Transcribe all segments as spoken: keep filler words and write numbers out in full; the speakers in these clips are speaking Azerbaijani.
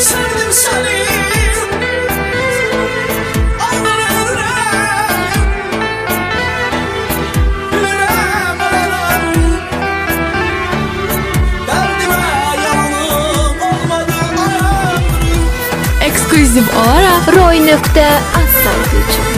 sevdim seni. Ekskluziv olarak roy nokta az saytı için.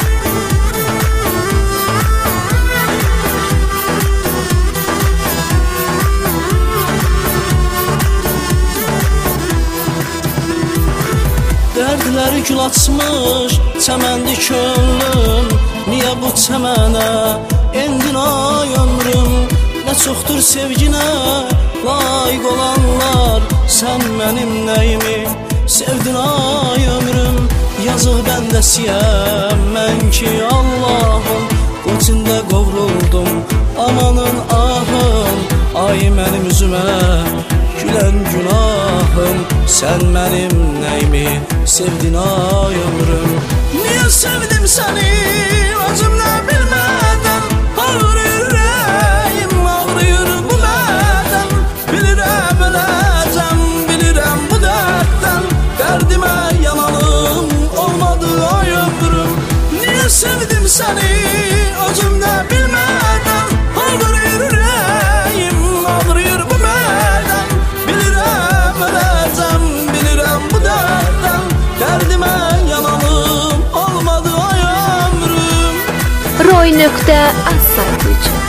Dərdləri gül açmış, çəməndi könlüm. Niyə bu çəmənə endin ay ömrüm? Nə çoxdur sevginə layiq olanlar. Sən mənim nəyimi sevdin ay ömrüm? Yazıq bəndəsiyəm mən ki Allahım. Qocində qovruldum amanın ahım. Ay mənim üzümə gülen günahım. Sen benim neyimi sevdin ay ömrüm? Niye sevdim seni özümle bilmeden? Ağrıyor yüreğim, ağrıyor bu beden. Bilirəm öləcəm, bilirəm bu dertten. Derdime yanalım olmadı ay ömrüm. Niye sevdim seni özümle bilmeden? Ağrıyor yüreğim, ağrıyor bu beden. Bilirəm öləcəm, bilirəm bu dertten. Derdime yanalım olmadı ay ömrüm. roy nokta az saytı için.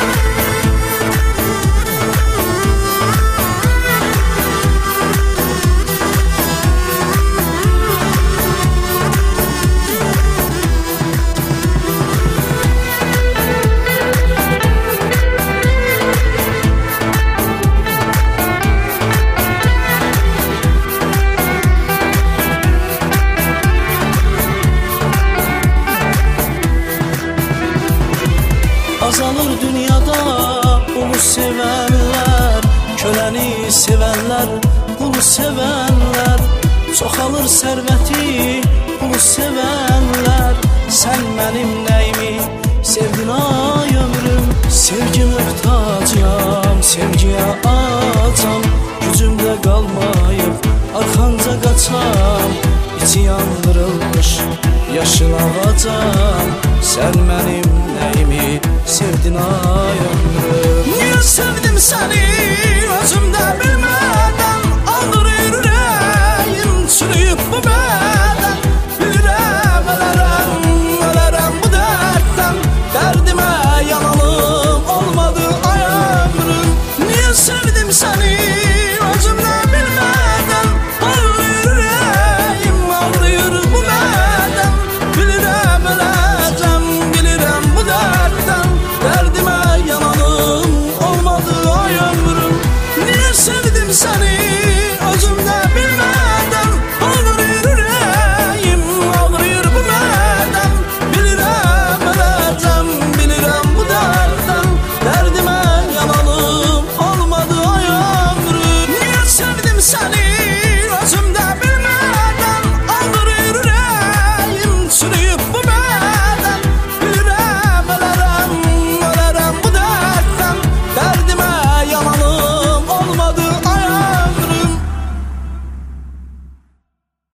Azalır dünyada ulu sevenler, köləni sevenler, qulu sevenler. Çoxalır sərvəti qulu sevenler. Sən mənim nəyimi sevdin ay ömrüm? Sevgi möhtacam, sevgiyə acam. Gücümdə qalmayıb arxanca qaçam. İçi yandırılmış yaşın ağacam. Sən mənim nəyimi sevdin ay ömrüm? Niye sevdim seni özümde bilmeden? Ağrıyor yüreğim, çürüyüp bu beden. Bilirəm ölərəm, ölərəm bu dertten. Derdime yanalım olmadı ay ömrüm. Niye sevdim seni özümde bilmeden? Ağrıyor yüreğim, ağrıyor bu beden. Bilirəm öləcəm, bilirəm bu dertten. Derdime yanalım olmadı ay ömrüm. Niye sevdim seni